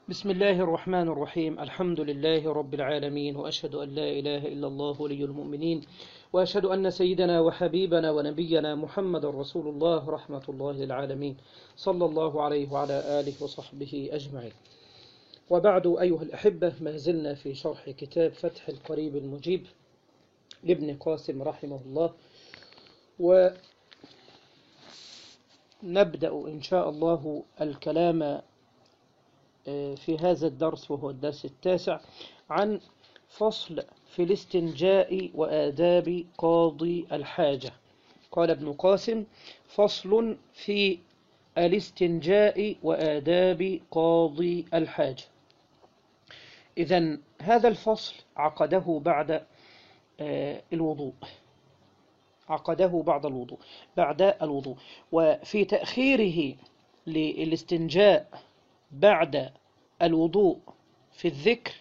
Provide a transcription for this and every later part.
بسم الله الرحمن الرحيم. الحمد لله رب العالمين، وأشهد أن لا إله إلا الله ولي المؤمنين، وأشهد أن سيدنا وحبيبنا ونبينا محمد رسول الله رحمة الله للعالمين، صلى الله عليه وعلى آله وصحبه أجمعين. وبعد أيها الأحبة، ما زلنا في شرح كتاب فتح القريب المجيب لابن قاسم رحمه الله، ونبدأ إن شاء الله الكلام في هذا الدرس، وهو الدرس التاسع، عن فصل في الاستنجاء وآداب قاضي الحاجة. قال ابن قاسم: فصل في الاستنجاء وآداب قاضي الحاجة. إذن هذا الفصل عقده بعد الوضوء، بعد الوضوء. وفي تأخيره للاستنجاء بعد الوضوء في الذكر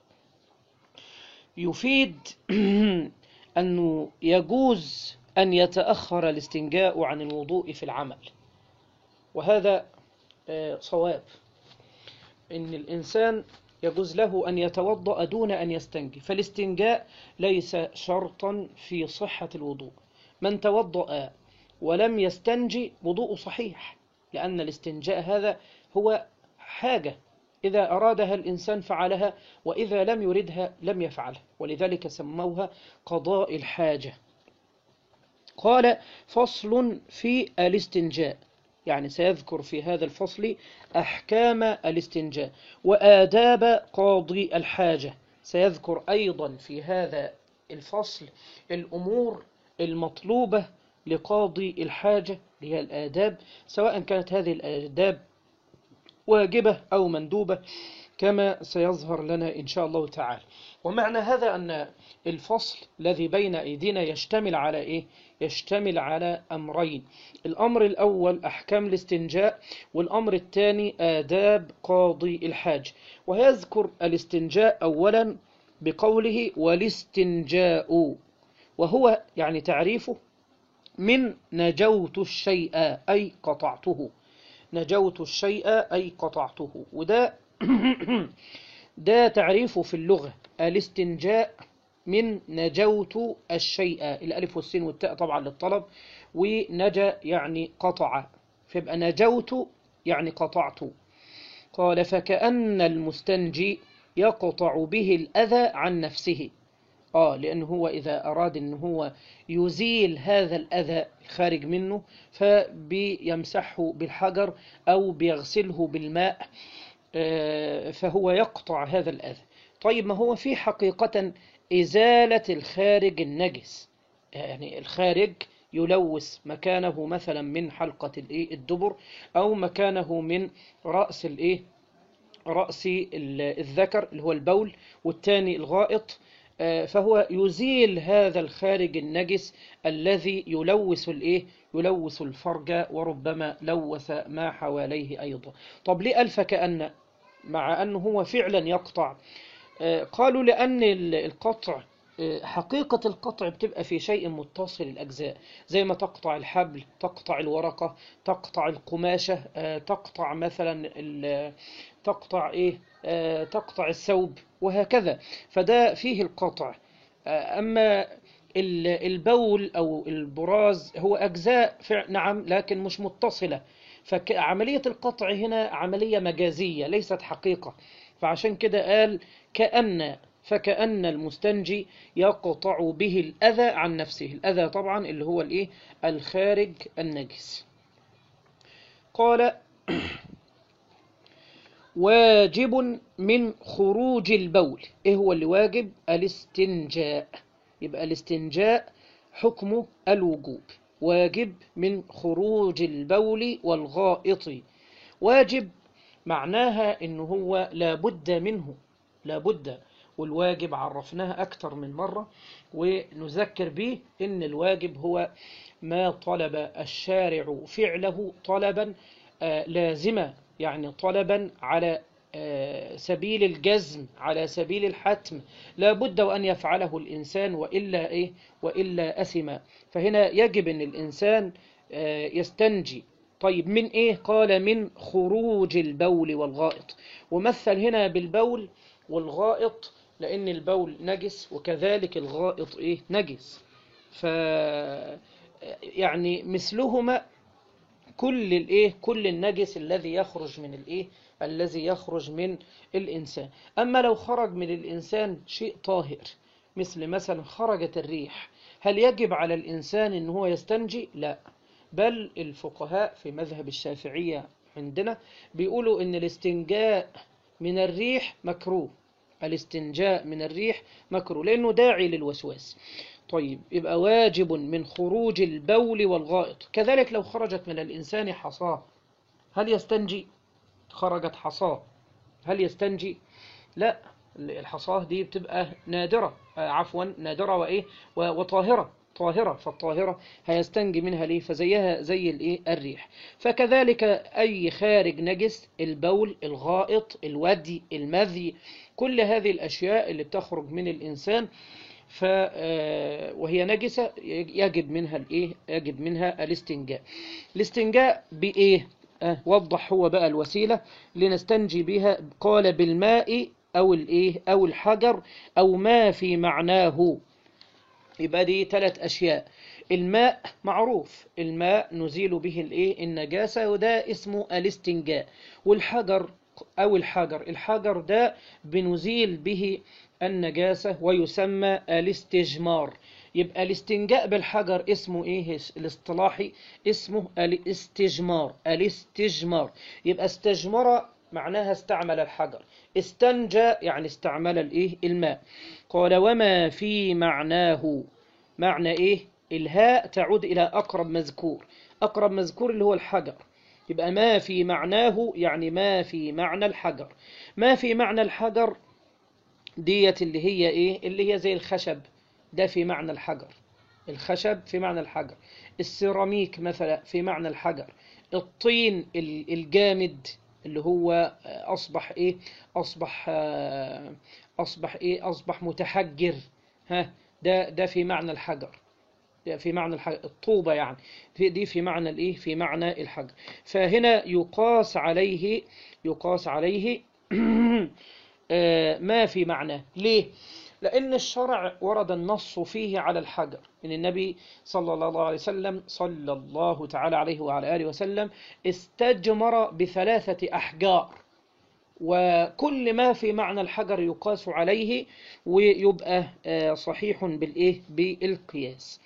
يفيد أنه يجوز أن يتأخر الاستنجاء عن الوضوء في العمل، وهذا صواب. إن الإنسان يجوز له أن يتوضأ دون أن يستنجي، فالاستنجاء ليس شرطا في صحة الوضوء. من توضأ ولم يستنجي وضوء صحيح، لأن الاستنجاء هذا هو حاجة، إذا أرادها الإنسان فعلها، وإذا لم يردها لم يفعلها، ولذلك سموها قضاء الحاجة. قال: فصل في الاستنجاء، يعني سيذكر في هذا الفصل أحكام الاستنجاء وآداب قاضي الحاجة. سيذكر أيضا في هذا الفصل الأمور المطلوبة لقاضي الحاجة، اللي هي الآداب، سواء كانت هذه الآداب واجبة أو مندوبة، كما سيظهر لنا إن شاء الله تعالى. ومعنى هذا أن الفصل الذي بين أيدينا يشتمل على إيه؟ يشتمل على أمرين: الأمر الأول أحكام الاستنجاء، والأمر الثاني آداب قاضي الحاج. ويذكر الاستنجاء أولا بقوله: والاستنجاء، وهو يعني تعريفه من نجوت الشيء أي قطعته. نجوت الشيء أي قطعته، وده ده تعريفه في اللغة. الاستنجاء من نجوت الشيء، الألف والسين والتاء طبعا للطلب، ونجا يعني قطع، فيبقى نجوت يعني قطعت. قال: فكأن المستنجي يقطع به الأذى عن نفسه. لأنه هو إذا أراد أنه هو يزيل هذا الأذى خارج منه، فبيمسحه بالحجر أو بيغسله بالماء، فهو يقطع هذا الأذى. طيب، ما هو في حقيقة إزالة الخارج النجس، يعني الخارج يلوث مكانه مثلا من حلقة الدبر، أو مكانه من رأس رأس الذكر اللي هو البول، والثاني الغائط، فهو يزيل هذا الخارج النجس الذي يلوث الفرج، وربما لوث ما حواليه أيضا. طب ليه ألف كأن، مع أنه هو فعلا يقطع؟ قالوا لأن القطع، حقيقة القطع بتبقى في شيء متصل الأجزاء، زي ما تقطع الحبل، تقطع الورقة، تقطع القماشة، تقطع مثلا تقطع الثوب، وهكذا. فده فيه القطع. أما البول أو البراز هو أجزاء نعم، لكن مش متصلة، فعملية القطع هنا عملية مجازية ليست حقيقة. فعشان كده قال فكأن المستنجي يقطع به الأذى عن نفسه. الأذى طبعا اللي هو الخارج النجس. قال: واجب من خروج البول. ايه هو اللي واجب؟ الاستنجاء. يبقى الاستنجاء حكم الوجوب، واجب من خروج البول والغائط. واجب معناها انه هو لابد منه، لابد. والواجب عرفناها أكثر من مرة، ونذكر به إن الواجب هو ما طلب الشارع فعله طلبا لازما، يعني طلبا على سبيل الجزم، على سبيل الحتم، لا بد وأن يفعله الإنسان، وإلا أثم. فهنا يجب أن الإنسان يستنجي طيب من إيه؟ قال من خروج البول والغائط. ومثل هنا بالبول والغائط لأن البول نجس وكذلك الغائط إيه؟ نجس. ف يعني مثلهما كل الإيه؟ كل النجس الذي يخرج من الإيه؟ الذي يخرج من الإنسان. أما لو خرج من الإنسان شيء طاهر مثلا خرجت الريح، هل يجب على الإنسان إن هو يستنجي؟ لا، بل الفقهاء في مذهب الشافعية عندنا بيقولوا إن الاستنجاء من الريح مكروه. الاستنجاء من الريح مكروه لأنه داعي للوسواس. طيب يبقى واجب من خروج البول والغائط. كذلك لو خرجت من الإنسان حصاة، هل يستنجي؟ خرجت حصاة، هل يستنجي؟ لا، الحصاة دي بتبقى نادرة، عفوا نادرة وإيه وطاهرة، طاهرة، فالطاهرة هيستنجي منها ليه؟ فزيها زي الإيه؟ الريح. فكذلك أي خارج نجس، البول، الغائط، الودي، المذي، كل هذه الأشياء اللي بتخرج من الإنسان وهي نجسة يجب منها الإيه؟ يجب منها الاستنجاء. الاستنجاء بإيه؟ وضح هو بقى الوسيلة لنستنجي بها. قال بالماء أو الإيه؟ أو الحجر أو ما في معناه. يبقى دي 3 أشياء. الماء معروف، الماء نزيل به الإيه؟ النجاسة، وده اسمه الاستنجاء. والحجر أو الحجر ده بنزيل به النجاسة ويسمى الاستجمار. يبقى الاستنجاء بالحجر اسمه ايه الاصطلاحي؟ اسمه الاستجمار. الاستجمار يبقى استجمر معناها استعمل الحجر، استنجى يعني استعمل الايه؟ الماء. قال وما في معناه. معنى ايه؟ الهاء تعود الى اقرب مذكور، اقرب مذكور اللي هو الحجر. يبقى ما في معناه يعني ما في معنى الحجر. ما في معنى الحجر ديت اللي هي ايه؟ اللي هي زي الخشب، ده في معنى الحجر. الخشب في معنى الحجر. السيراميك مثلا في معنى الحجر. الطين الجامد اللي هو اصبح ايه؟ اصبح متحجر، ها، ده في معنى الحجر، في معنى الحجر. الطوبة يعني دي في معنى الايه؟ في معنى الحجر. فهنا يقاس عليه ما في معناه. ليه؟ لأن الشرع ورد النص فيه على الحجر، إن النبي صلى الله عليه وسلم صلى الله تعالى عليه وعلى آله وسلم استجمر ب3 أحجار، وكل ما في معنى الحجر يقاس عليه ويبقى صحيح بالإيه؟ بالقياس.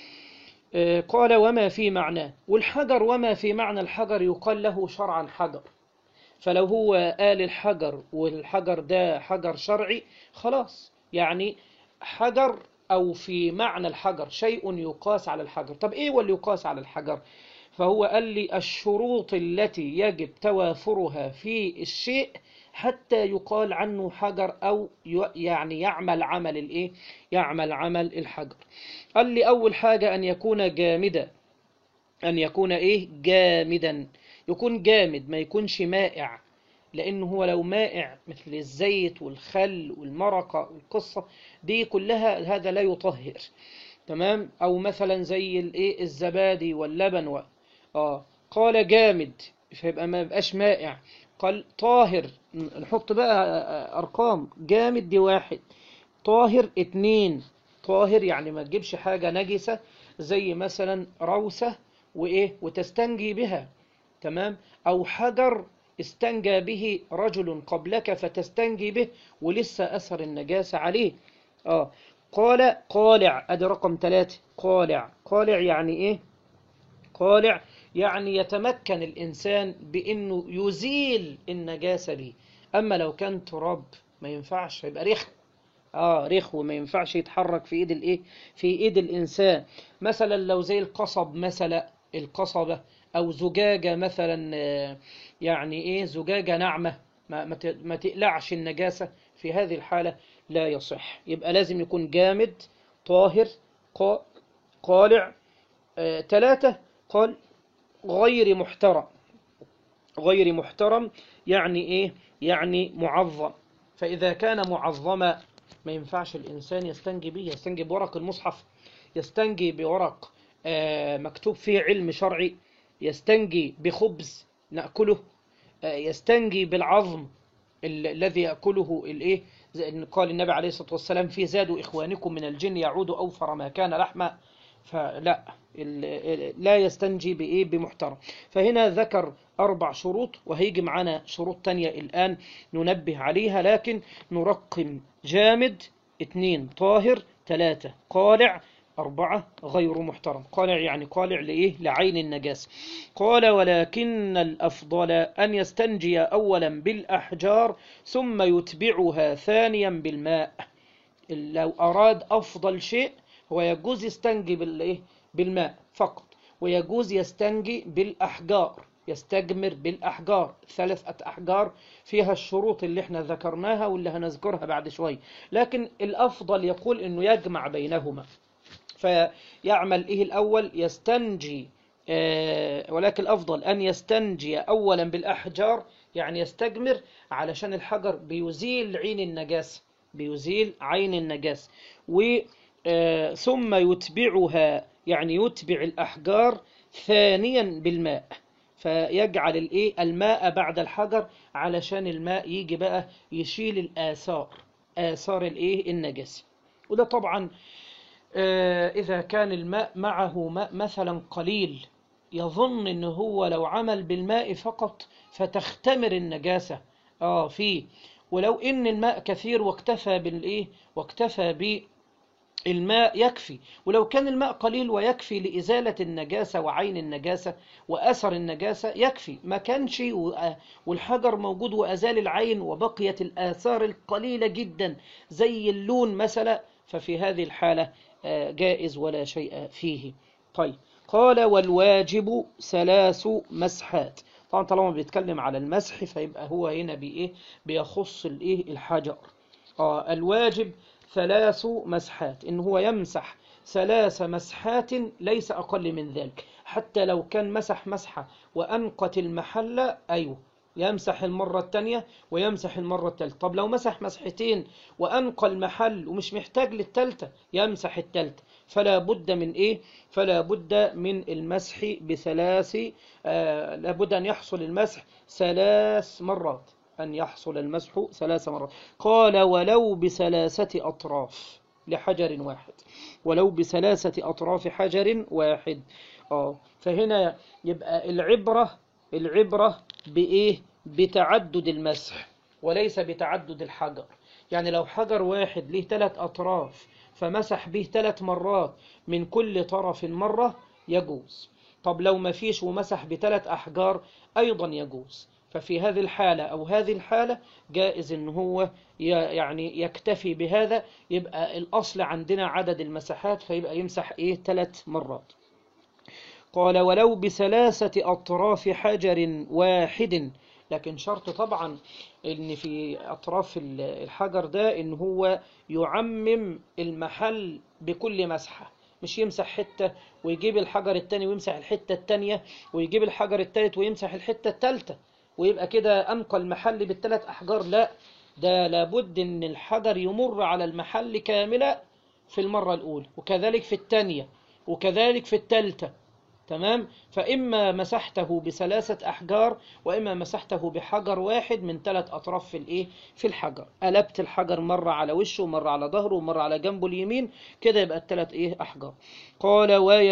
قال وما في معناه. والحجر وما في معنى الحجر يقال له شرعا حجر. فلو هو قال الحجر والحجر ده حجر شرعي خلاص، يعني حجر أو في معنى الحجر شيء يقاس على الحجر. طب إيه واللي يقاس على الحجر؟ فهو قال لي الشروط التي يجب توافرها في الشيء حتى يقال عنه حجر أو يعني يعمل عمل الإيه؟ يعمل عمل الحجر. قال لي أول حاجة أن يكون جامدا، أن يكون إيه؟ جامدا، يكون جامد ما يكونش مائع، لأنه هو لو مائع مثل الزيت والخل والمرقة والقصة دي كلها هذا لا يطهر، تمام؟ أو مثلا زي الإيه؟ الزبادي واللبن قال جامد فيبقى ما يبقاش مائع. قال طاهر، نحط بقى أرقام. جامد دي 1، طاهر 2. طاهر يعني ما تجيبش حاجة نجسة زي مثلا روثة وإيه؟ وتستنجي بها، تمام؟ أو حجر استنجى به رجل قبلك فتستنجي به ولسه أثر النجاسة عليه. قال قالع، أدي رقم 3. قالع، قالع يعني إيه؟ قالع يعني يتمكن الإنسان بأنه يزيل النجاسة به. أما لو كان تراب ما ينفعش، يبقى رخو. رخو ما ينفعش يتحرك في ايد الايه؟ في ايد الانسان. مثلا لو زي القصب مثلا، القصبة او زجاجة مثلا، يعني ايه؟ زجاجة ناعمة ما تقلعش النجاسة، في هذه الحالة لا يصح. يبقى لازم يكون جامد، طاهر، قالع. 3 قال غير محترم. غير محترم يعني ايه؟ يعني معظم. فإذا كان معظما ما ينفعش الإنسان يستنجي به. يستنجي بورق المصحف، يستنجي بورق مكتوب فيه علم شرعي، يستنجي بخبز نأكله، يستنجي بالعظم الذي يأكله الإيه، قال النبي عليه الصلاة والسلام في زاد إخوانكم من الجن يعود أوفر ما كان لحما، فلا لا يستنجي بإيه بمحترم. فهنا ذكر 4 شروط، وهيجي معنا شروط تانية الآن ننبه عليها، لكن نرقم: جامد، 2 طاهر، 3 قالع، 4 غير محترم. قالع يعني قالع لإيه؟ لعين النجاسة. قال: ولكن الأفضل أن يستنجي أولا بالأحجار ثم يتبعها ثانيا بالماء. لو أراد أفضل شيء هو يجوز يستنجي بالإيه؟ بالماء فقط، ويجوز يستنجي بالأحجار، يستجمر بالأحجار، 3 أحجار فيها الشروط اللي احنا ذكرناها واللي هنذكرها بعد شوي. لكن الأفضل يقول إنه يجمع بينهما، فيعمل إيه الأول؟ يستنجي، ولكن الأفضل أن يستنجي أولا بالأحجار، يعني يستجمر، علشان الحجر بيزيل عين النجاسة، بيزيل عين النجاسة. ثم يتبعها، يعني يتبع الأحجار ثانيا بالماء، فيجعل الإيه؟ الماء بعد الحجر، علشان الماء يجي بقى يشيل الآثار، آثار الإيه؟ النجاسة. وده طبعا إذا كان الماء معه ماء مثلا قليل، يظن إنه هو لو عمل بالماء فقط فتختمر النجاسة فيه، ولو إن الماء كثير واكتفى بالإيه؟ واكتفى بالماء يكفي. ولو كان الماء قليل ويكفي لإزالة النجاسة وعين النجاسة وأثر النجاسة يكفي، ما كانش والحجر موجود وأزال العين وبقيت الآثار القليلة جدا زي اللون مثلا، ففي هذه الحالة جائز ولا شيء فيه. طيب، قال: والواجب 3 مسحات. طبعا طالما بيتكلم على المسح فيبقى هو هنا بإيه؟ بيخص الإيه؟ الحجر. الواجب 3 مسحات، إن هو يمسح 3 مسحات ليس أقل من ذلك. حتى لو كان مسح مسحة وأنقت المحل، أيوه يمسح المرة الثانية ويمسح المرة الثالثة. طب لو مسح مسحتين وأنقى المحل ومش محتاج للثالثة، يمسح الثالثة. فلا بد من إيه؟ فلا بد من المسح ب3، لابد أن يحصل المسح 3 مرات، أن يحصل المسح 3 مرات. قال: ولو ب3 أطراف لحجر واحد، ولو ب3 أطراف حجر واحد. فهنا يبقى العبرة بإيه؟ بتعدد المسح وليس بتعدد الحجر. يعني لو حجر واحد له 3 أطراف فمسح به 3 مرات من كل طرف مرة يجوز. طب لو ما فيش ومسح ب3 أحجار أيضا يجوز. ففي هذه الحالة أو هذه الحالة جائز إن هو يعني يكتفي بهذا، يبقى الأصل عندنا عدد المسحات، فيبقى يمسح 3 مرات. قال: ولو ب3 أطراف حجر واحد. لكن شرط طبعا إن في أطراف الحجر ده إن هو يعمم المحل بكل مسحة، مش يمسح حتة ويجيب الحجر التاني ويمسح الحتة التانية ويجيب الحجر التالت ويمسح الحتة التالتة ويبقى كده أنقى المحل ب3 أحجار. لا، ده لابد إن الحجر يمر على المحل كاملة في المرة الأولى، وكذلك في الثانية، وكذلك في الثالثة. تمام؟ فإما مسحته ب3 أحجار، وإما مسحته بحجر واحد من 3 أطراف في الحجر. قلبت الحجر مرة على وشه ومرة على ظهره ومرة على جنبه اليمين، كده يبقى ال3 أحجار. قال: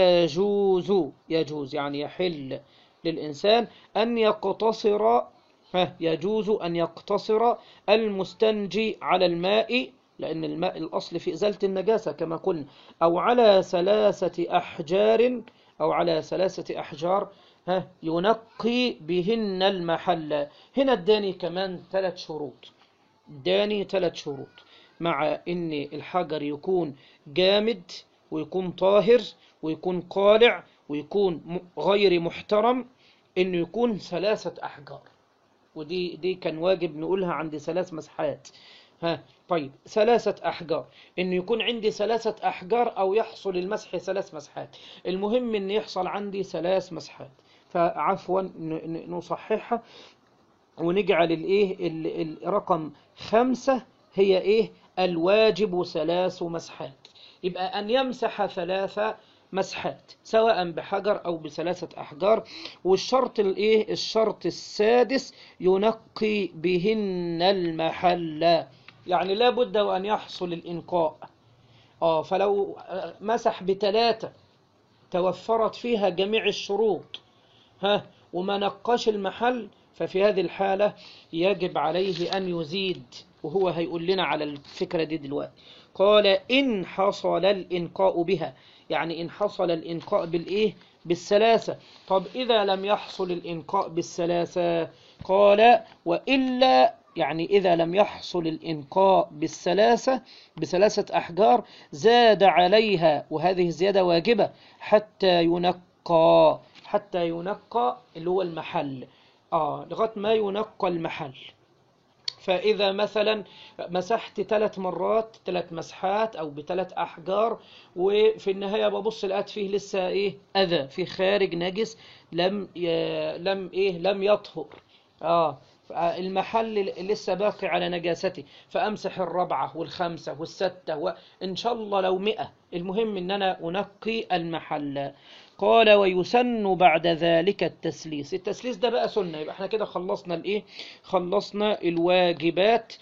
يجوز يعني يحل للإنسان أن يقتصر، يجوز أن يقتصر المستنجي على الماء، لأن الماء الأصل في إزالة النجاسة كما قلنا، أو على 3 أحجار، أو على 3 أحجار ينقي بهن المحل. هنا اداني كمان 3 شروط، اداني 3 شروط، مع إن الحجر يكون جامد ويكون طاهر ويكون قالع ويكون غير محترم، إنه يكون 3 أحجار. ودي كان واجب نقولها عند 3 مسحات. طيب، 3 أحجار، إنه يكون عندي 3 أحجار أو يحصل المسح 3 مسحات. المهم إن يحصل عندي 3 مسحات. فعفوا نصححها ونجعل الرقم 5 هي الواجب 3 مسحات. يبقى أن يمسح 3 مسحات سواء بحجر أو بثلاثة أحجار. والشرط الإيه؟ الشرط السادس ينقي بهن المحل، يعني لا بد وأن يحصل الإنقاء. فلو مسح بثلاثة توفرت فيها جميع الشروط وما نقاش المحل، ففي هذه الحالة يجب عليه أن يزيد، وهو هيقول لنا على الفكرة دي دلوقتي. قال إن حصل الإنقاء بها، يعني إن حصل الإنقاء بالإيه؟ بالثلاثة. طب إذا لم يحصل الإنقاء بالثلاثة، قال وإلا، يعني إذا لم يحصل الإنقاء بثلاثة أحجار زاد عليها، وهذه الزيادة واجبة حتى ينقى، حتى ينقى اللي هو المحل، لغاية ما ينقى المحل. فإذا مثلا مسحت 3 مرات 3 مسحات أو ب3 أحجار، وفي النهاية ببص لقيت فيه لسه إيه؟ أذى، في خارج نجس لم يطهر، المحل لسه باقي على نجاسته، فأمسح الرابعة والخامسة والستة وإن شاء الله لو 100، المهم إن أنا أنقي المحل. قال ويسن بعد ذلك التسليس. التسليس ده بقى سنة. يبقى احنا كده خلصنا الايه؟ خلصنا الواجبات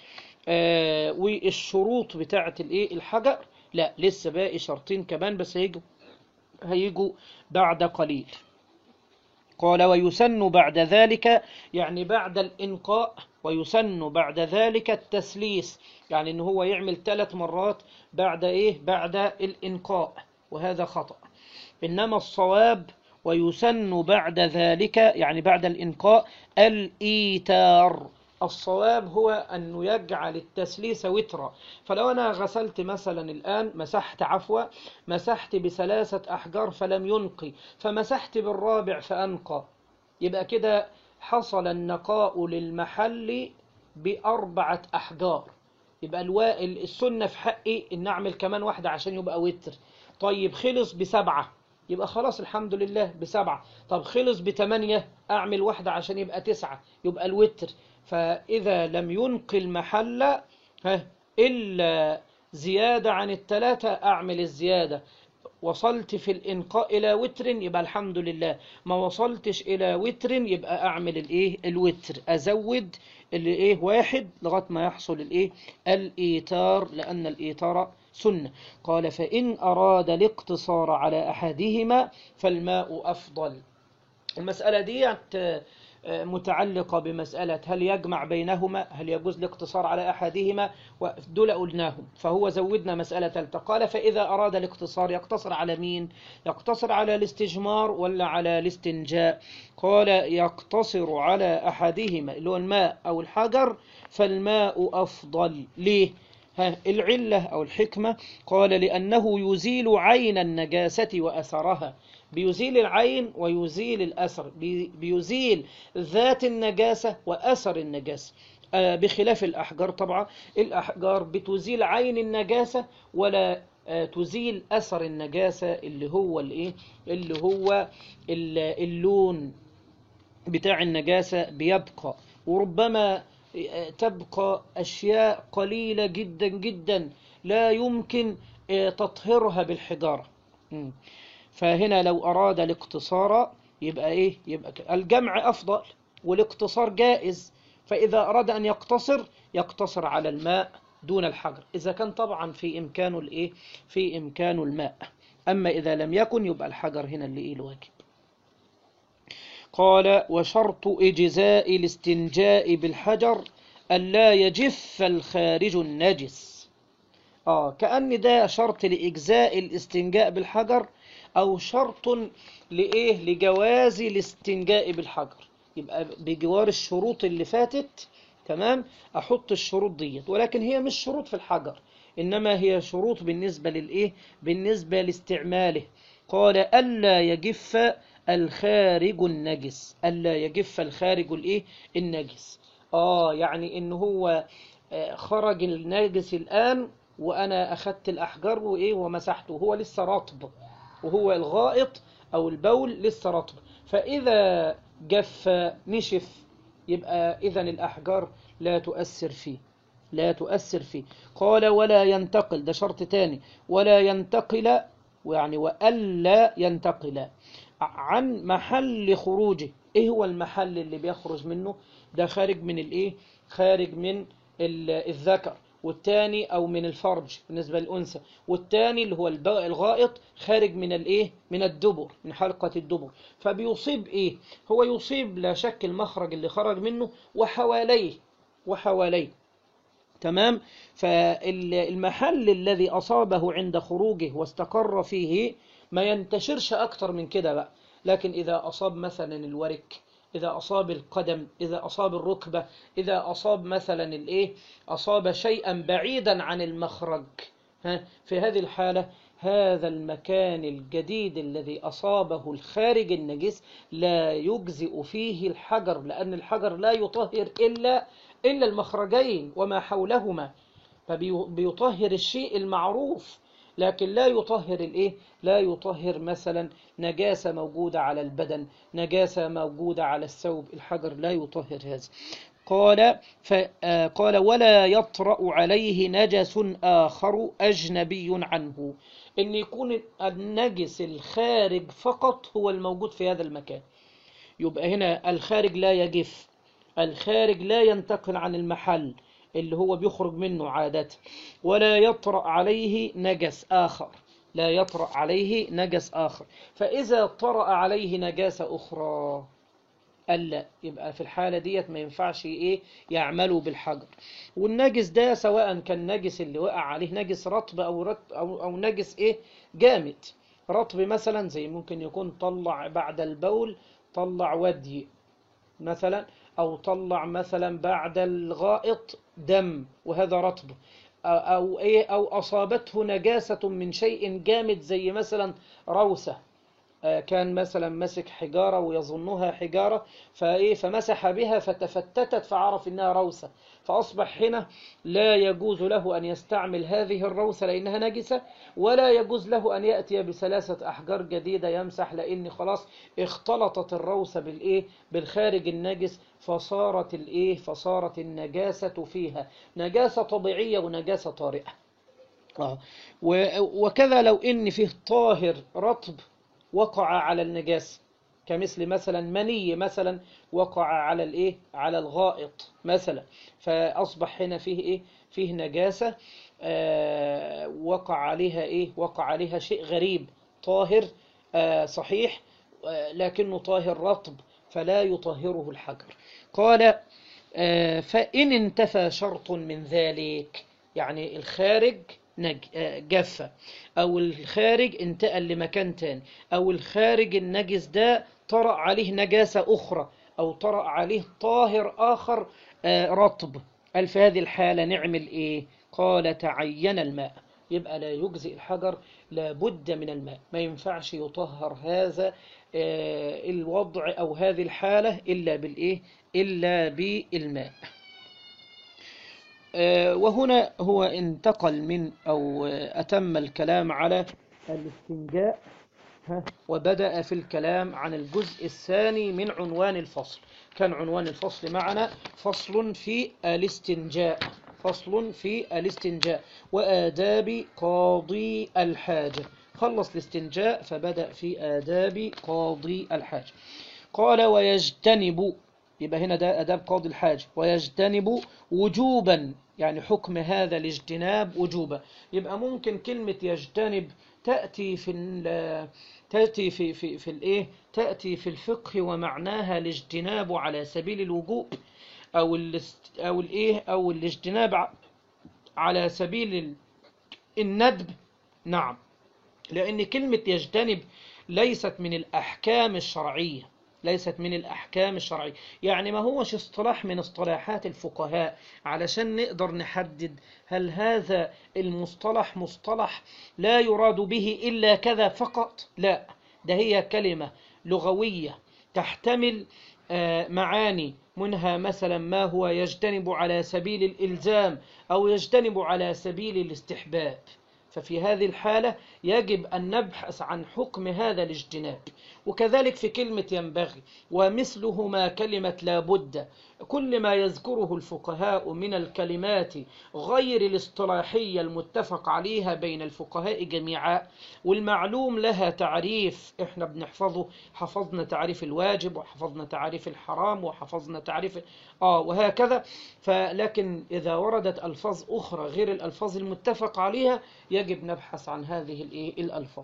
والشروط بتاعة الايه؟ الحجر. لا، لسه باقي شرطين كمان، بس هيجوا بعد قليل. قال ويسن بعد ذلك، يعني بعد الإنقاء، ويسن بعد ذلك التسليس، يعني ان هو يعمل 3 مرات بعد ايه؟ بعد الإنقاء، وهذا خطأ. إنما الصواب ويسن بعد ذلك، يعني بعد الإنقاء، الإيتار. الصواب هو أن يجعل التسليس وترا. فلو أنا غسلت مثلا الآن، مسحت ب3 أحجار فلم ينقي، فمسحت بالرابع فأنقى، يبقى كده حصل النقاء للمحل ب4 أحجار. يبقى السنة في حقي إن أعمل كمان واحدة عشان يبقى وتر. طيب خلص ب7، يبقى خلاص الحمد لله ب7. طب خلص ب8، أعمل واحدة عشان يبقى 9، يبقى الوتر. فإذا لم ينقي المحل إلا زيادة عن ال3 أعمل الزيادة. وصلت في الإنقاء إلى وتر يبقى الحمد لله، ما وصلتش إلى وتر يبقى أعمل الإيه؟ الوتر، أزود الإيه؟ 1 لغاية ما يحصل الإيه؟ الإيتار، لأن الإيتار سنة. قال فإن أراد الاقتصار على أحدهما فالماء أفضل. المسألة دي متعلقة بمسألة هل يجمع بينهما، هل يجوز الاقتصار على أحدهما، ودول قلناهم. فهو زودنا مسألة ثالثة، قال فإذا أراد الاقتصار يقتصر على مين؟ يقتصر على الاستجمار ولا على الاستنجاء؟ قال يقتصر على أحدهما اللي هو الماء أو الحجر، فالماء أفضل. ليه؟ العلة أو الحكمة، قال لأنه يزيل عين النجاسة وأثرها. بيزيل العين ويزيل الأثر، بيزيل ذات النجاسة وأثر النجاسة، بخلاف الأحجار. طبعا الأحجار بتزيل عين النجاسة ولا تزيل أثر النجاسة، اللي هو الإيه؟ اللي هو اللون بتاع النجاسة بيبقى، وربما تبقى أشياء قليلة جدا جدا لا يمكن تطهيرها بالحجارة. فهنا لو أراد الاقتصار يبقى إيه؟ يبقى الجمع أفضل والاقتصار جائز. فإذا أراد أن يقتصر على الماء دون الحجر، إذا كان طبعا في إمكانه الإيه؟ في إمكانه الماء. أما إذا لم يكن يبقى الحجر هنا اللي إيه؟ الواجب. قال وشرط إجزاء الاستنجاء بالحجر ألا يجف الخارج النجس. كأن ده شرط لإجزاء الاستنجاء بالحجر، أو شرط لإيه؟ لجواز الاستنجاء بالحجر. يبقى بجوار الشروط اللي فاتت، تمام، أحط الشروط ديت، ولكن هي مش شروط في الحجر، إنما هي شروط بالنسبة للإيه؟ بالنسبة لاستعماله. قال ألا يجف الخارج النجس، ألا يجف الخارج الإيه؟ النجس. يعني إن هو خرج النجس الآن، وأنا أخذت الأحجار وإيه؟ ومسحته، وهو لسه رطب، وهو الغائط أو البول لسه رطب. فإذا جف نشف، يبقى إذن الأحجار لا تؤثر فيه. قال ولا ينتقل، ده شرط تاني، ولا ينتقل يعني وألا ينتقل عن محل خروجه. إيه هو المحل اللي بيخرج منه؟ ده خارج من الإيه؟ خارج من الذكر، والتاني أو من الفرج بالنسبة للأنثى، والتاني اللي هو الغائط خارج من الإيه؟ من الدبر، من حلقة الدبر. فبيصيب إيه؟ هو يصيب لا شك المخرج اللي خرج منه وحواليه. تمام. فالمحل الذي أصابه عند خروجه واستقر فيه ما ينتشرش أكتر من كده بقى. لكن إذا أصاب مثلا الورك، إذا أصاب القدم، إذا أصاب الركبة، إذا أصاب مثلا الإيه، أصاب شيئا بعيدا عن المخرج، في هذه الحالة هذا المكان الجديد الذي أصابه الخارج النجس لا يجزئ فيه الحجر، لأن الحجر لا يطهر إلا المخرجين وما حولهما. فبيطهر الشيء المعروف، لكن لا يطهر الإيه؟ لا يطهر مثلا نجاسة موجودة على البدن، نجاسة موجودة على الثوب. الحجر لا يطهر هذا. قال ولا يطرأ عليه نجس آخر أجنبي عنه، إن يكون النجس الخارج فقط هو الموجود في هذا المكان. يبقى هنا الخارج لا يجف، الخارج لا ينتقل عن المحل اللي هو بيخرج منه عادة. ولا يطرأ عليه نجس آخر، لا يطرأ عليه نجس آخر. فإذا طرأ عليه نجاسة أخرى ألا، يبقى في الحالة ديت ما ينفعش إيه يعملوا بالحجر. والنجس ده سواء كان نجس اللي وقع عليه نجس رطب أو نجس إيه جامد. رطب مثلا زي ممكن يكون طلع بعد البول، طلع ودي مثلا، أو طلع مثلا بعد الغائط دم وهذا رطب، أو أصابته نجاسة من شيء جامد زي مثلا روثة، كان مثلا مسك حجارة ويظنها حجارة فمسح بها فتفتتت فعرف إنها روثة، فأصبح هنا لا يجوز له أن يستعمل هذه الروثة لأنها نجسة، ولا يجوز له أن يأتي بثلاثة أحجار جديدة يمسح، لأن خلاص اختلطت الروثة بالخارج النجس، فصارت النجاسة فيها نجاسة طبيعية ونجاسة طارئة. وكذا لو إن فيه طاهر رطب وقع على النجاسة، كمثل مثلا مني مثلا وقع على الغائط مثلا، فأصبح هنا فيه نجاسة، وقع عليها شيء غريب طاهر، صحيح، لكنه طاهر رطب فلا يطهره الحجر. قال فإن انتفى شرط من ذلك، يعني الخارج جف، أو الخارج انتقل لمكان تاني، أو الخارج النجس ده طرأ عليه نجاسة أخرى، أو طرأ عليه طاهر آخر رطب، قال في هذه الحالة نعمل إيه؟ قال تعين الماء. يبقى لا يجزئ الحجر، لابد من الماء، ما ينفعش يطهر هذا الوضع أو هذه الحالة إلا بالماء. وهنا هو انتقل من أو أتم الكلام على الاستنجاء، وبدأ في الكلام عن الجزء الثاني من عنوان الفصل. كان عنوان الفصل معنا فصل في الاستنجاء وآداب قاضي الحاجة. خلص الاستنجاء فبدأ في آداب قاضي الحاجة. قال ويجتنب، يبقى هنا ده آداب قاضي الحاجة. ويجتنب وجوبا، يعني حكم هذا الاجتناب وجوبا. يبقى ممكن كلمة يجتنب تأتي تأتي في الفقه ومعناها الاجتناب على سبيل الوجوب، أو الاجتناب على سبيل الندب. نعم، لأن كلمة يجتنب ليست من الأحكام الشرعية، يعني ما هوش اصطلاح من اصطلاحات الفقهاء علشان نقدر نحدد هل هذا المصطلح مصطلح لا يراد به إلا كذا فقط. لا، ده هي كلمة لغوية تحتمل معاني، منها مثلا ما هو يجتنب على سبيل الإلزام أو يجتنب على سبيل الاستحباب. ففي هذه الحالة يجب أن نبحث عن حكم هذا الاجتناب. وكذلك في كلمة ينبغي، ومثلهما كلمة لابد. كل ما يذكره الفقهاء من الكلمات غير الاصطلاحية المتفق عليها بين الفقهاء جميعا، والمعلوم لها تعريف احنا بنحفظه، حفظنا تعريف الواجب وحفظنا تعريف الحرام وحفظنا تعريف وهكذا. فلكن إذا وردت ألفاظ أخرى غير الألفاظ المتفق عليها يجب نبحث عن هذه الألفاظ.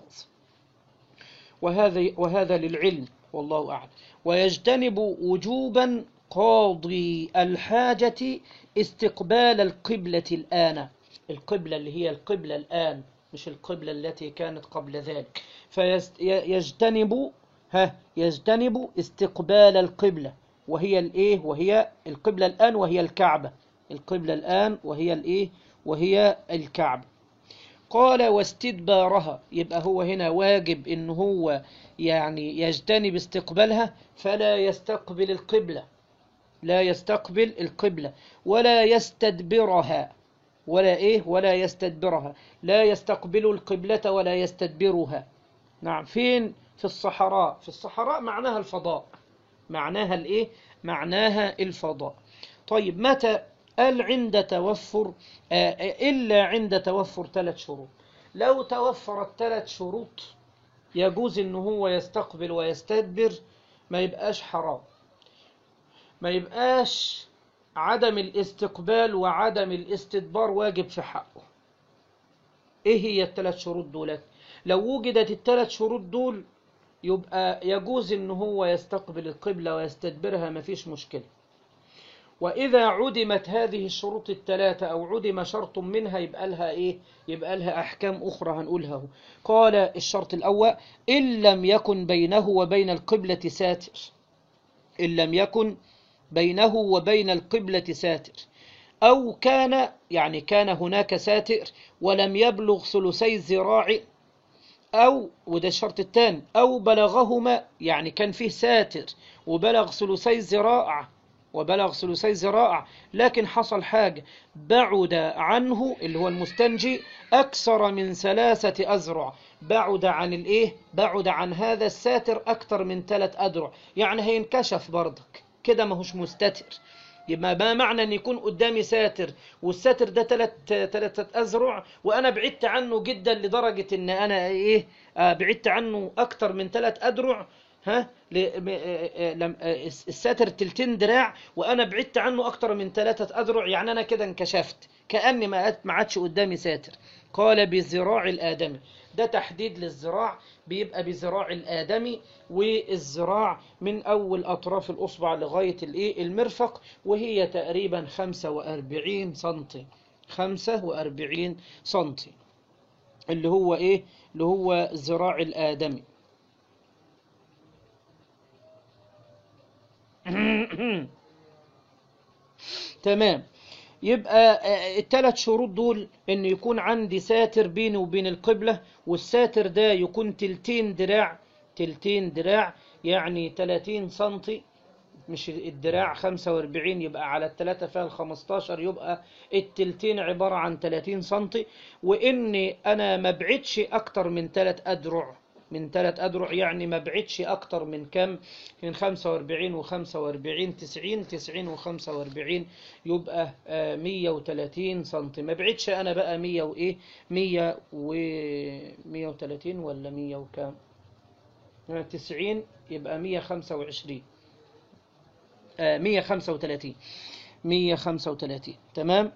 وهذا للعلم والله أعلم. ويجتنب وجوبا قاضي الحاجة استقبال القبلة الآن، القبلة اللي هي القبلة الآن مش القبلة التي كانت قبل ذلك. يجتنب استقبال القبلة، وهي الإيه؟ وهي القبلة الآن وهي الكعبة، القبلة الآن وهي الإيه؟ وهي الكعبة. قال واستدبارها، يبقى هو هنا واجب إن هو يعني يجتنب استقبالها، فلا يستقبل القبلة، لا يستقبل القبلة ولا يستدبرها، ولا يستدبرها، لا يستقبل القبلة ولا يستدبرها. نعم. فين؟ في الصحراء. في الصحراء معناها الفضاء، معناها الإيه؟ معناها الفضاء. طيب متى؟ قال عند توفر إلا عند توفر 3 شروط. لو توفرت 3 شروط يجوز إن هو يستقبل ويستدبر، ما يبقاش حرام، ما يبقاش عدم الاستقبال وعدم الاستدبار واجب في حقه. ايه هي ال3 شروط دولت؟ لو وجدت ال3 شروط دول يبقى يجوز ان هو يستقبل القبلة ويستدبرها، مفيش مشكلة. وإذا عدمت هذه الشروط ال3 أو عدم شرط منها يبقى لها إيه؟ يبقى لها أحكام أخرى هنقولها. قال الشرط الأول: إن لم يكن بينه وبين القبلة ساتر، إن لم يكن بينه وبين القبلة ساتر، أو كان يعني كان هناك ساتر ولم يبلغ 3 ذراع، أو وده الشرط الثاني، أو بلغهما، يعني كان فيه ساتر وبلغ 3 ذراع، وبلغ 3 ذراع لكن حصل حاجة بعد عنه اللي هو المستنجي أكثر من 3 أذرع، بعد عن الإيه؟ بعد عن هذا الساتر أكثر من 3 أذرع، يعني هينكشف برضك كده، ما هوش مستتر. يبقى ما معنى ان يكون قدامي ساتر والساتر ده 3 أذرع وانا بعدت عنه جدا لدرجة ان انا ايه بعدت عنه اكتر من 3 أذرع، الساتر 2 دراع وانا بعدت عنه اكتر من 3 أذرع، يعني انا كده انكشفت كأني ما عادش قدامي ساتر. قال بذراع الآدمي، ده تحديد للذراع، بيبقى بذراع الآدمي، والذراع من أول أطراف الأصبع لغاية المرفق، وهي تقريبا 45 سنتي، 45 سنتي، اللي هو إيه؟ اللي هو ذراع الآدمي. تمام. يبقى ال3 شروط دول ان يكون عندي ساتر بيني وبين القبلة، والساتر ده يكون 2 دراع، 2 دراع يعني 30 سنتي، مش الدراع 45 يبقى على ال3 فيها ال15، يبقى ال2 عبارة عن 30 سنتي، واني انا ما بعدش اكتر من 3 أذرع، من 3 أذرع، يعني ما بعدش أكتر من كم؟ من 45 و45 90 و45 يبقى 130 سنتي. ما بعدش أنا بقى 100 وإيه 130 ولا 100 وكام 90 يبقى 125 135 135. تمام.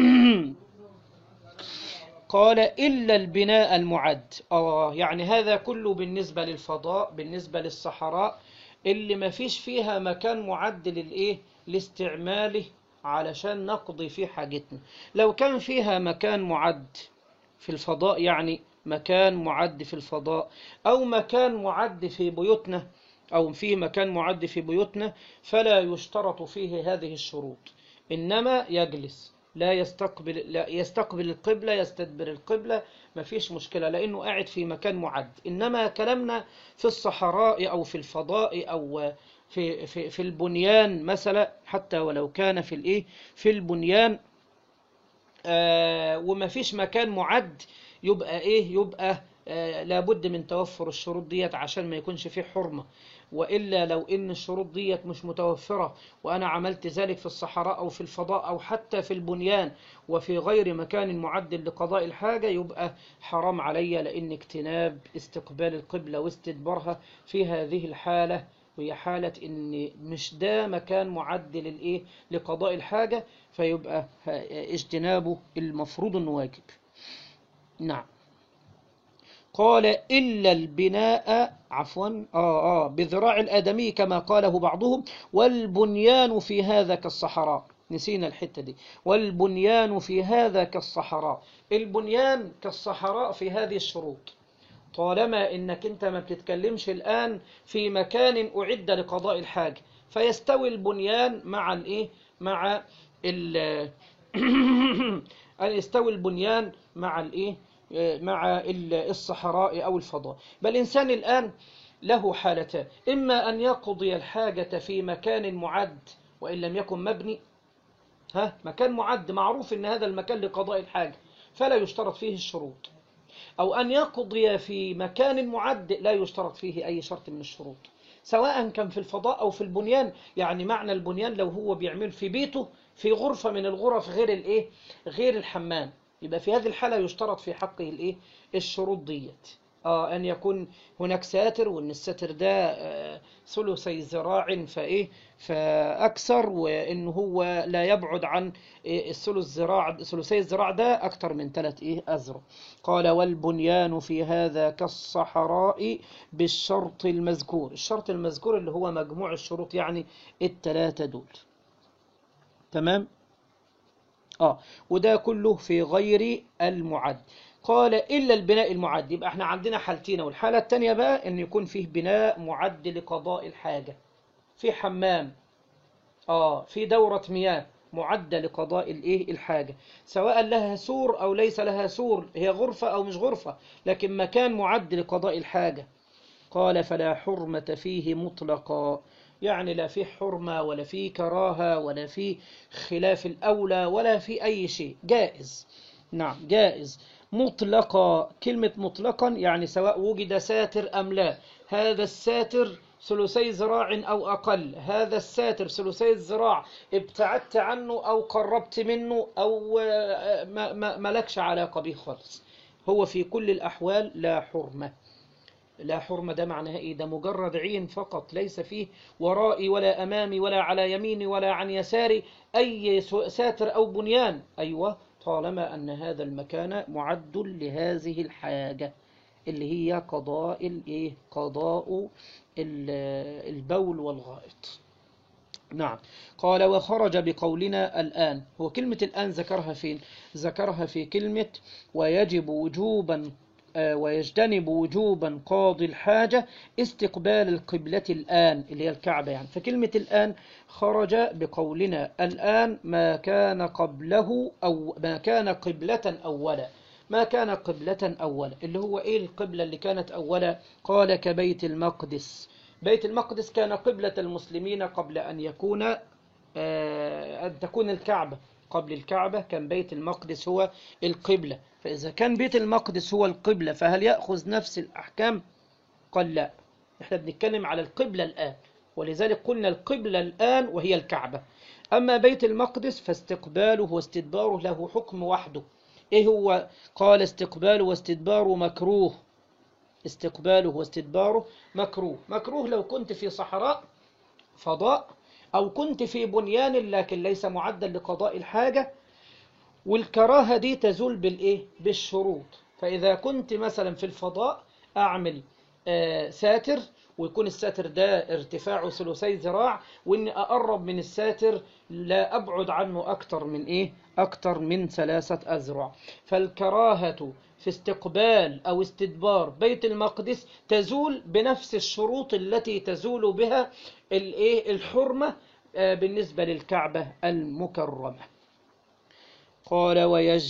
قال إلا البناء المعد. يعني هذا كله بالنسبة للفضاء، بالنسبة للصحراء اللي ما فيش فيها مكان معد للإيه؟ لاستعماله علشان نقضي فيه حاجتنا. لو كان فيها مكان معد في الفضاء، يعني مكان معد في الفضاء أو مكان معد في بيوتنا، أو في مكان معد في بيوتنا، فلا يشترط فيه هذه الشروط، إنما يجلس، لا يستقبل القبلة، يستدبر القبلة، ما فيش مشكلة لأنه قاعد في مكان معد. إنما كلامنا في الصحراء أو في الفضاء أو في البنيان مثلا، حتى ولو كان في البنيان وما فيش مكان معد، يبقى لابد من توفر الشروط ديت عشان ما يكونش فيه حرمة. وإلا لو إن الشروط ديت مش متوفرة وأنا عملت ذلك في الصحراء أو في الفضاء أو حتى في البنيان وفي غير مكان معد لقضاء الحاجة، يبقى حرام علي، لأن اجتناب استقبال القبلة واستدبارها في هذه الحالة، وهي حالة إن مش ده مكان معد للإيه لقضاء الحاجة، فيبقى اجتنابه المفروض إنه واجب. نعم. قال إلا البناء بذراع الآدمي كما قاله بعضهم، والبنيان في هذا كالصحراء. نسينا الحتة دي، والبنيان في هذا كالصحراء. البنيان كالصحراء في هذه الشروط، طالما إنك أنت ما بتتكلمش الآن في مكان أعد لقضاء الحاجة، فيستوي البنيان مع الإيه مع ال يستوي البنيان مع الإيه مع الصحراء أو الفضاء. بل الإنسان الآن له حالتان: إما أن يقضي الحاجة في مكان معد وإن لم يكن مبني، مكان معد معروف إن هذا المكان لقضاء الحاجة فلا يشترط فيه الشروط، أو أن يقضي في مكان معد لا يشترط فيه أي شرط من الشروط، سواء كان في الفضاء أو في البنيان. يعني معنى البنيان لو هو بيعمل في بيته في غرفة من الغرف غير الحمام، يبقى في هذه الحالة يشترط في حقه الشروط ديت. أن يكون هناك ساتر، وأن الساتر ده ثلثي ذراع فأكثر، وأن هو لا يبعد عن ثلثي الذراع ده أكثر من 3 أذرع. قال: والبنيان في هذا كالصحراء بالشرط المذكور. الشرط المذكور اللي هو مجموع الشروط، يعني ال3 دول. تمام. وده كله في غير المعد. قال: إلا البناء المعد. يبقى احنا عندنا حالتين، والحالة الثانية بقى ان يكون فيه بناء معد لقضاء الحاجة، في حمام، في دورة مياه معدة لقضاء الحاجة، سواء لها سور أو ليس لها سور، هي غرفة أو مش غرفة، لكن مكان معد لقضاء الحاجة. قال: فلا حرمة فيه مطلقا. يعني لا فيه حرمة ولا فيه كراهة ولا فيه خلاف الأولى ولا فيه أي شيء، جائز. نعم، جائز مطلقا. كلمة مطلقا يعني سواء وجد ساتر أم لا. هذا الساتر ثلثي ذراع أو أقل، هذا الساتر ثلثي الذراع ابتعدت عنه أو قربت منه أو ملكش علاقة به خالص، هو في كل الأحوال لا حرمة. لا حرمة ده معناها إيه؟ ده مجرد عين فقط، ليس فيه ورائي ولا أمامي ولا على يميني ولا عن يساري أي ساتر أو بنيان. أيوة، طالما أن هذا المكان معد لهذه الحاجة اللي هي قضاء البول والغائط. نعم. قال: وخرج بقولنا الآن. هو كلمة الآن ذكرها فين؟ ذكرها في كلمة ويجتنب وجوبا قاضي الحاجة استقبال القبلة الآن، اللي هي الكعبة يعني. فكلمة الآن خرج بقولنا الآن ما كان قبله أو ما كان قبلة أولا. ما كان قبلة أولا اللي هو القبلة اللي كانت أولا؟ قال: كبيت المقدس. بيت المقدس كان قبلة المسلمين قبل أن تكون الكعبة. قبل الكعبة كان بيت المقدس هو القبلة. فإذا كان بيت المقدس هو القبلة فهل يأخذ نفس الأحكام؟ قال: لا، احنا بنتكلم على القبلة الآن، ولذلك قلنا القبلة الآن وهي الكعبة. أما بيت المقدس فاستقباله واستدباره له حكم وحده. إيه هو؟ قال: استقباله واستدباره مكروه. استقباله واستدباره مكروه. مكروه لو كنت في صحراء، فضاء، أو كنت في بنيان لكن ليس معدا لقضاء الحاجة. والكراهة دي تزول بالشروط. فإذا كنت مثلا في الفضاء أعمل ساتر، ويكون الساتر ده ارتفاعه ثلثي ذراع، وإني أقرب من الساتر لا أبعد عنه أكتر من 3 أذرع. فالكراهة في استقبال أو استدبار بيت المقدس تزول بنفس الشروط التي تزول بها الحرمة بالنسبة للكعبة المكرمة. قال: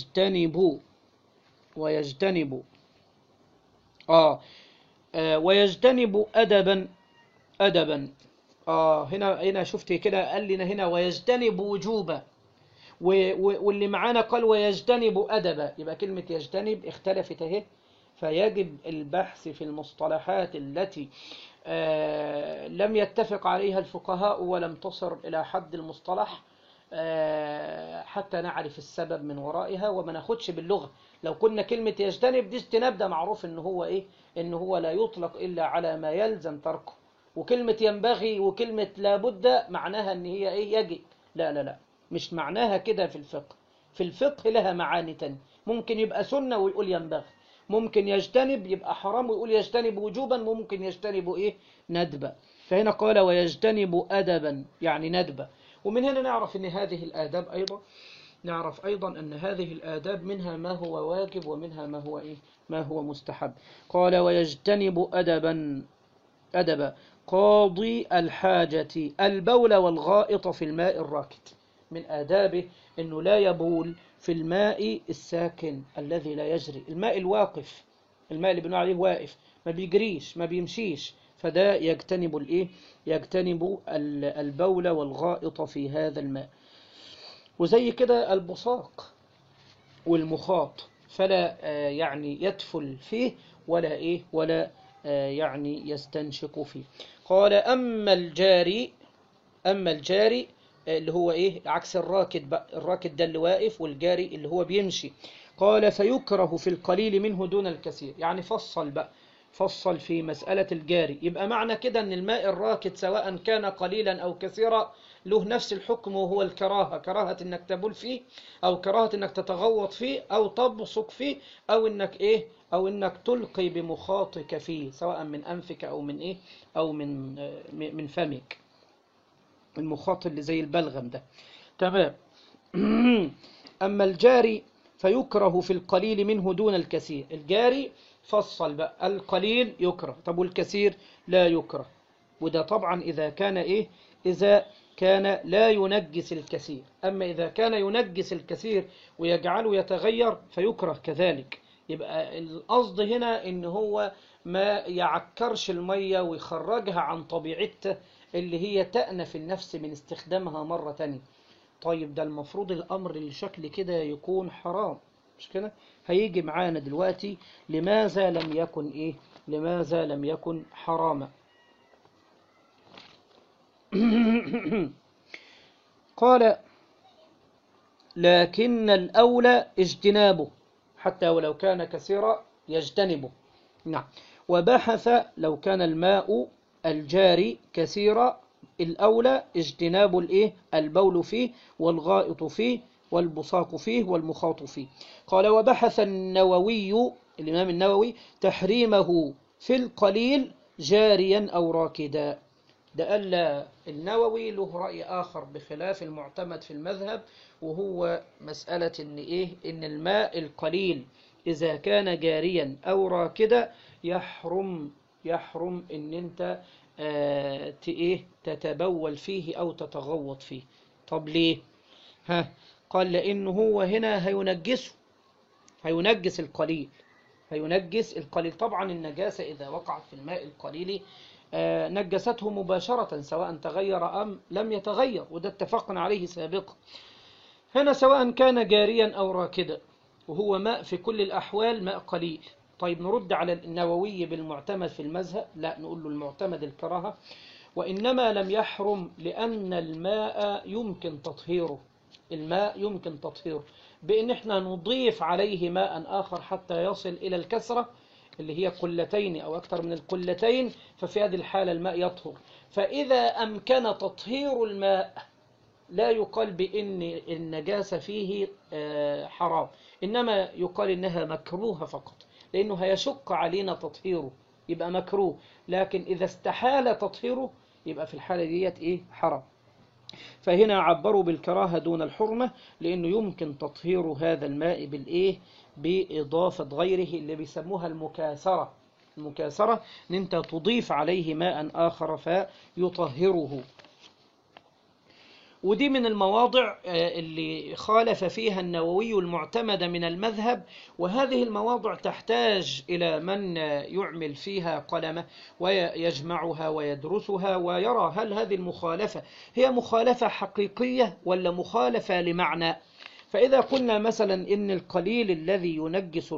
ويجتنب أدبا. هنا شفت كده، قال لنا هنا ويجتنب وجوبا، واللي معانا قال ويجتنب أدبا. يبقى كلمة يجتنب اختلفت اهي فيجب البحث في المصطلحات التي لم يتفق عليها الفقهاء ولم تصل إلى حد المصطلح حتى نعرف السبب من ورائها، وما ناخدش باللغة. لو كنا كلمة يجتنب دي اجتناب، ده معروف إن هو إيه؟ إن هو لا يطلق إلا على ما يلزم تركه. وكلمة ينبغي وكلمة لابد معناها إن هي إيه؟ يجب. لا لا لا، مش معناها كده في الفقه. في الفقه لها معاني تانية. ممكن يبقى سنة ويقول ينبغي، ممكن يجتنب يبقى حرام ويقول يجتنب وجوبا، ممكن يجتنب إيه؟ ندبا. فهنا قال ويجتنب أدبا يعني ندبا. ومن هنا نعرف أن هذه الآداب أيضا، نعرف أيضا أن هذه الآداب منها ما هو واجب ومنها ما هو إيه؟ ما هو مستحب. قال ويجتنب أدبا قاضي الحاجة البول والغائط في الماء الراكد. من آدابه أنه لا يبول في الماء الساكن الذي لا يجري، الماء الواقف، الماء اللي بنقول عليه واقف ما بيجريش ما بيمشيش، فده يجتنب الإيه؟ يجتنب البول والغائط في هذا الماء. وزي كده البصاق والمخاط فلا يعني يدفل فيه ولا إيه؟ ولا يعني يستنشق فيه. قال أما الجاري اللي هو إيه؟ عكس الراكد بقى، الراكد ده اللي واقف والجاري اللي هو بيمشي. قال فيكره في القليل منه دون الكثير، يعني فصل في مسألة الجاري. يبقى معنى كده أن الماء الراكد سواء كان قليلا أو كثيرا له نفس الحكم، وهو الكراهة، كراهة أنك تبول فيه أو كراهة أنك تتغوط فيه أو تبصق فيه أو أنك إيه؟ أو أنك تلقي بمخاطك فيه سواء من أنفك أو من إيه؟ أو من فمك، المخاط اللي زي البلغم ده. تمام. أما الجاري فيكره في القليل منه دون الكثير. الجاري فصل بقى، القليل يكره، طب والكثير لا يكره. وده طبعا إذا كان إيه؟ إذا كان لا ينجس الكثير. أما إذا كان ينجس الكثير ويجعله يتغير فيكره كذلك. يبقى القصد هنا إن هو ما يعكرش المية ويخرجها عن طبيعتها اللي هي تأنف النفس من استخدامها مرة تانية. طيب ده المفروض الأمر الشكل كده يكون حرام، مش كده؟ هيجي معانا دلوقتي لماذا لم يكن إيه؟ لماذا لم يكن حراما؟ قال لكن الأولى اجتنابه حتى ولو كان كثيرا يجتنبه. نعم. وبحث لو كان الماء الجاري كثيرا الأولى اجتناب الإيه؟ البول فيه والغائط فيه والبصاق فيه والمخاط فيه. قال وبحث النووي، الإمام النووي، تحريمه في القليل جاريا أو راكدا. ده قال النووي له رأي آخر بخلاف المعتمد في المذهب، وهو مسألة إن إيه؟ إن الماء القليل إذا كان جاريا أو راكدا يحرم إن أنت تتبول فيه أو تتغوط فيه. طب ليه؟ قال لأنه هو هنا هينجس القليل، هينجس القليل. طبعا النجاسة إذا وقعت في الماء القليل نجسته مباشرة سواء تغير أم لم يتغير، وده اتفقنا عليه سابقا. هنا سواء كان جاريا أو راكدا وهو ماء في كل الأحوال ماء قليل. طيب نرد على النووي بالمعتمد في المذهب، لا، نقول له المعتمد الكراهة، وإنما لم يحرم لأن الماء يمكن تطهيره. الماء يمكن تطهيره بأن احنا نضيف عليه ماء آخر حتى يصل إلى الكثرة اللي هي قلتين أو أكثر من القلتين، ففي هذه الحالة الماء يطهر. فإذا أمكن تطهير الماء لا يقال بأن النجاسة فيه حرام، إنما يقال إنها مكروهة فقط، لأنه هيشق علينا تطهيره يبقى مكروه. لكن إذا استحال تطهيره يبقى في الحالة ديت إيه؟ حرام. فهنا عبروا بالكراهة دون الحرمة لأنه يمكن تطهير هذا الماء بالإيه؟ بإضافة غيره اللي بيسموها المكاثرة. المكاثرة أن أنت تضيف عليه ماء آخر فيطهره. ودي من المواضع اللي خالف فيها النووي المعتمد من المذهب، وهذه المواضع تحتاج إلى من يعمل فيها قلمه ويجمعها ويدرسها ويرى هل هذه المخالفة هي مخالفة حقيقية ولا مخالفة لمعنى. فإذا قلنا مثلا إن القليل الذي ينجس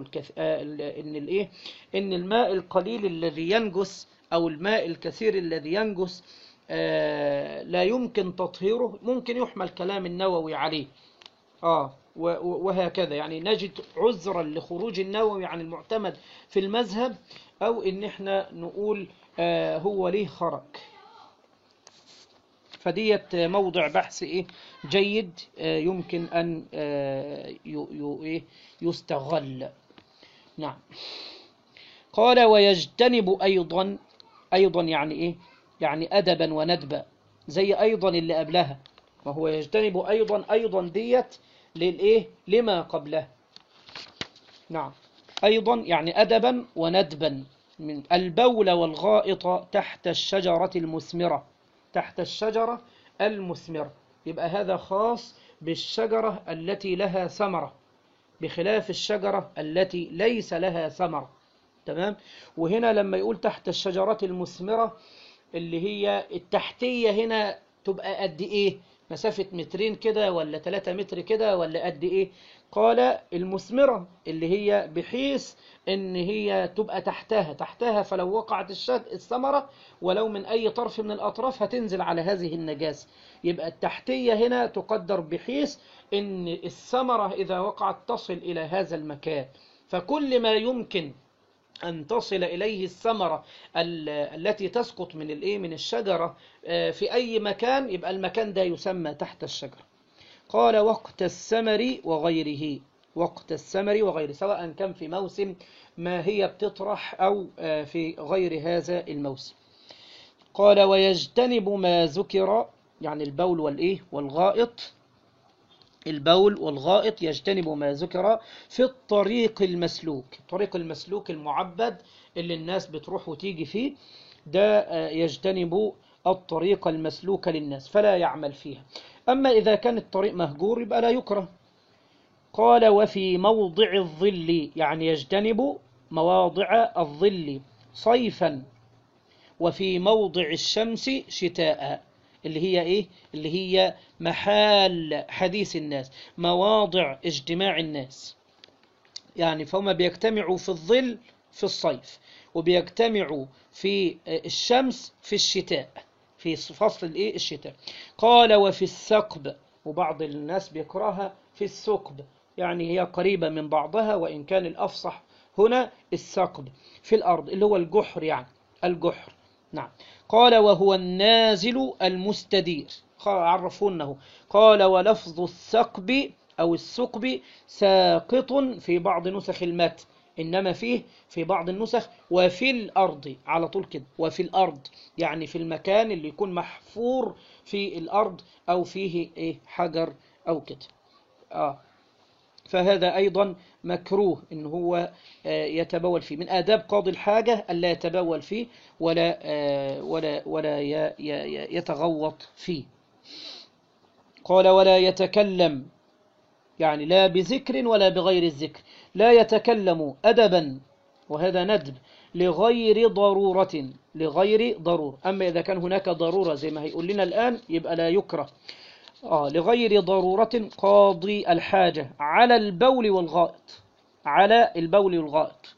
إن الماء القليل الذي ينجس أو الماء الكثير الذي ينجس لا يمكن تطهيره، ممكن يحمل كلام النووي عليه. وهكذا يعني نجد عذرا لخروج النووي عن المعتمد في المذهب، أو إن احنا نقول هو ليه خرج. فديت موضع بحث جيد، يمكن أن يستغل. نعم. قال ويجتنب أيضا يعني إيه؟ يعني أدبا وندبا، زي أيضا اللي قبلها، وهو يجتنب أيضا ديت لما قبله. نعم. أيضا يعني أدبا وندبا، من البول والغائط تحت الشجرة المثمرة. تحت الشجرة المثمرة، يبقى هذا خاص بالشجرة التي لها ثمرة، بخلاف الشجرة التي ليس لها ثمرة. تمام. وهنا لما يقول تحت الشجرة المثمرة، اللي هي التحتية هنا تبقى قد إيه؟ مسافة مترين كده ولا 3 متر كده ولا قد إيه؟ قال المثمرة اللي هي بحيث إن هي تبقى تحتها فلو وقعت الثمرة ولو من أي طرف من الأطراف هتنزل على هذه النجاسة. يبقى التحتية هنا تقدر بحيث إن الثمرة إذا وقعت تصل إلى هذا المكان. فكل ما يمكن أن تصل إليه الثمرة التي تسقط من الشجرة في أي مكان، يبقى المكان ده يسمى تحت الشجرة. قال وقت الثمر وغيره. وقت الثمر وغيره، سواء كان في موسم ما هي بتطرح أو في غير هذا الموسم. قال ويجتنب ما ذكر، يعني البول والغائط. البول والغائط يجتنب ما ذكر في الطريق المسلوك. الطريق المسلوك المعبد اللي الناس بتروح وتيجي فيه، ده يجتنب الطريق المسلوك للناس فلا يعمل فيها. أما إذا كان الطريق مهجور يبقى لا يكره. قال وفي موضع الظل، يعني يجتنب مواضع الظل صيفا، وفي موضع الشمس شتاء، اللي هي اللي هي محال حديث الناس، مواضع اجتماع الناس. يعني فهم بيجتمعوا في الظل في الصيف، وبيجتمعوا في الشمس في الشتاء، في فصل الشتاء. قال وفي الثقب، وبعض الناس بيكرهها في الثقب، يعني هي قريبة من بعضها، وإن كان الأفصح هنا الثقب في الأرض اللي هو الجحر، يعني الجحر. نعم. قال وهو النازل المستدير، عرفونه. قال ولفظ الثقب أو الثقب ساقط في بعض نسخ المتن، إنما فيه في بعض النسخ وفي الأرض على طول كده، وفي الأرض يعني في المكان اللي يكون محفور في الأرض أو فيه حجر أو كده. فهذا أيضا مكروه إن هو يتبول فيه. من آداب قاضي الحاجة ألا يتبول فيه ولا يتغوط فيه. قال ولا يتكلم، يعني لا بذكر ولا بغير الذكر، لا يتكلم أدبا، وهذا ندب لغير ضرورة، لغير ضرورة. أما إذا كان هناك ضرورة زي ما هيقول لنا الآن يبقى لا يكره. لغير ضرورة قاضي الحاجة على البول والغائط، على البول والغائط.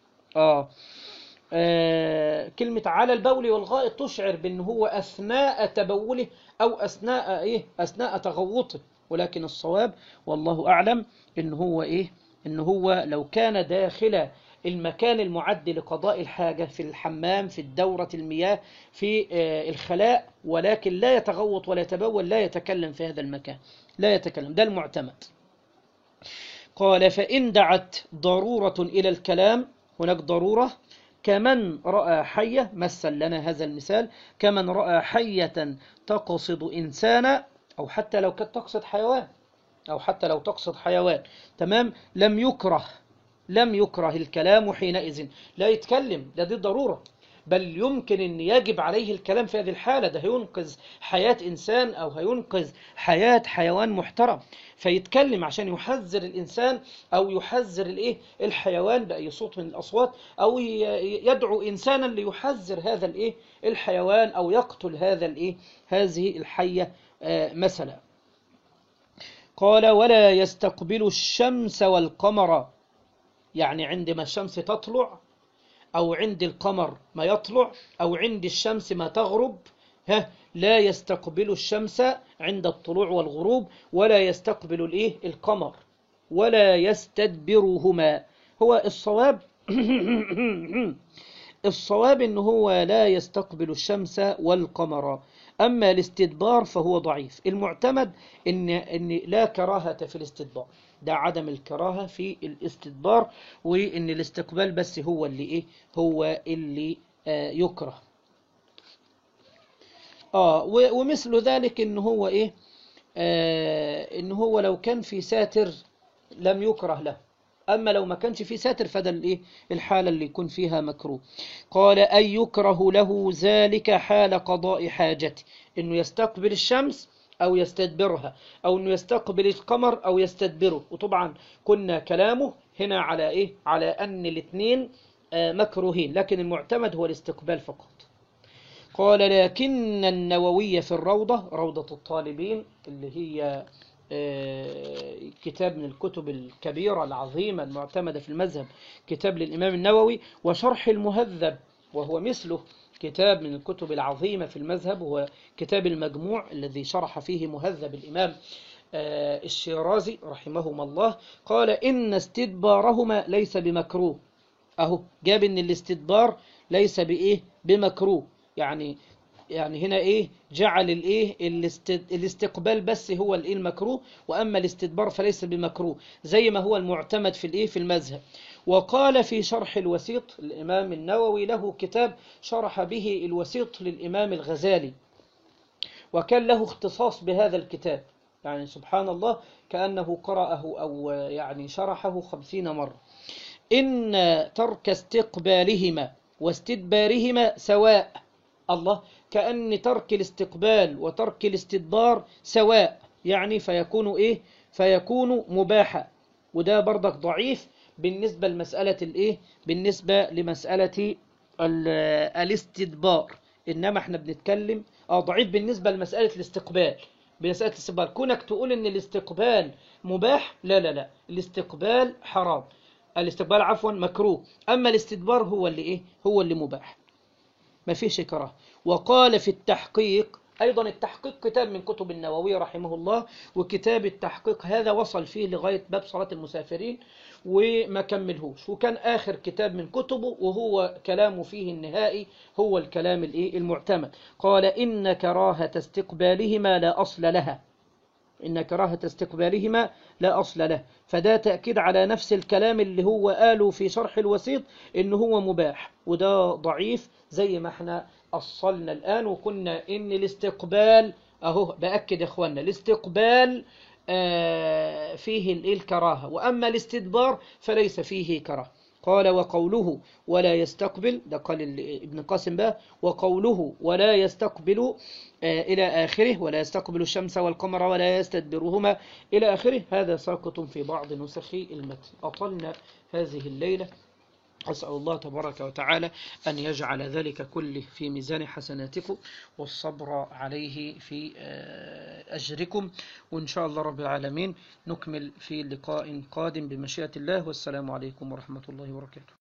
كلمة على البول والغائط تشعر بأنه هو أثناء تبوله أو أثناء تغوطه، ولكن الصواب والله أعلم إن هو لو كان داخل المكان المعد لقضاء الحاجة، في الحمام، في الدورة المياه، في الخلاء، ولكن لا يتغوط ولا يتبول، لا يتكلم في هذا المكان، لا يتكلم، ده المعتمد. قال فإن دعت ضرورة إلى الكلام، هناك ضرورة، كمن رأى حية، مثل لنا هذا المثال، كمن رأى حية تقصد إنسانا، أو حتى لو كانت تقصد حيوان، أو حتى لو تقصد حيوان. تمام. لم يكره الكلام حينئذ، لا يتكلم، دي ضرورة، بل يمكن أن يجب عليه الكلام في هذه الحالة، ده هينقذ حياة إنسان أو هينقذ حياة حيوان محترم، فيتكلم عشان يحذر الإنسان أو يحذر الحيوان بأي صوت من الأصوات، أو يدعو إنسانا ليحذر هذا الحيوان، أو يقتل هذه الحية مثلا. قال ولا يستقبل الشمس والقمر، يعني عندما الشمس تطلع أو عند القمر ما يطلع أو عند الشمس ما تغرب، لا يستقبل الشمس عند الطلوع والغروب، ولا يستقبل القمر، ولا يستدبرهما. هو الصواب الصواب إن هو لا يستقبل الشمس والقمر. أما الاستدبار فهو ضعيف. المعتمد إن لا كراهة في الاستدبار، ده عدم الكراهة في الاستدبار، وإن الاستقبال بس هو اللي هو اللي يكره. ومثل ذلك إن هو إن هو لو كان في ساتر لم يكره له، أما لو ما كانش في ساتر فده الحالة اللي يكون فيها مكروه. قال أن يكره له ذلك حال قضاء حاجته، إنه يستقبل الشمس أو يستدبرها، أو إنه يستقبل القمر أو يستدبره. وطبعا كنا كلامه هنا على على أن الاثنين مكروهين، لكن المعتمد هو الاستقبال فقط. قال لكن النووي في الروضة، روضة الطالبين اللي هي كتاب من الكتب الكبيرة العظيمة المعتمدة في المذهب، كتاب للإمام النووي، وشرح المهذب وهو مثله كتاب من الكتب العظيمة في المذهب، وهو كتاب المجموع الذي شرح فيه مهذب الإمام الشيرازي رحمهما الله. قال إن استدبارهما ليس بمكروه. أهو جاب إن الاستدبار ليس بمكروه، يعني هنا جعل الاستقبال بس هو المكروه، واما الاستدبار فليس بمكروه، زي ما هو المعتمد في المذهب. وقال في شرح الوسيط، الامام النووي له كتاب شرح به الوسيط للامام الغزالي، وكان له اختصاص بهذا الكتاب، يعني سبحان الله كأنه قرأه أو يعني شرحه 50 مرة. إن ترك استقبالهما واستدبارهما سواء. الله، كأن ترك الاستقبال وترك الاستدبار سواء، يعني فيكون مباحا. وده برضك ضعيف بالنسبة بالنسبة لمسألة الاستدبار. إنما احنا بنتكلم ضعيف بالنسبة لمسألة الاستقبال. بمسألة الاستقبال كونك تقول إن الاستقبال مباح، لا لا لا، الاستقبال حرام، الاستقبال عفوا مكروه، أما الاستدبار هو اللي مباح، ما فيش كراهه. وقال في التحقيق أيضا، التحقيق كتاب من كتب النووي رحمه الله، وكتاب التحقيق هذا وصل فيه لغاية باب صلاة المسافرين وما كملهوش، وكان آخر كتاب من كتبه وهو كلامه فيه النهائي هو الكلام المعتمد. قال إن كراهة استقبالهما لا أصل لها، إن كراهة استقبالهما لا أصل له. فده تأكيد على نفس الكلام اللي هو قاله في شرح الوسيط إن هو مباح، وده ضعيف زي ما احنا أصلنا الآن. وكنا إن الاستقبال أهو بأكد يا إخوانا، الاستقبال فيه الكراهة، وأما الاستدبار فليس فيه كراهة. قال وقوله ولا يستقبل، ده قال ابن قاسم بقى، وقوله ولا يستقبل إلى آخره، ولا يستقبل الشمس والقمر ولا يستدبرهما إلى آخره، هذا ساقط في بعض نسخ المتن. أطلنا هذه الليلة، أسأل الله تبارك وتعالى أن يجعل ذلك كله في ميزان حسناتكم، والصبر عليه في أجركم. وإن شاء الله رب العالمين نكمل في لقاء قادم بمشيئة الله، والسلام عليكم ورحمة الله وبركاته.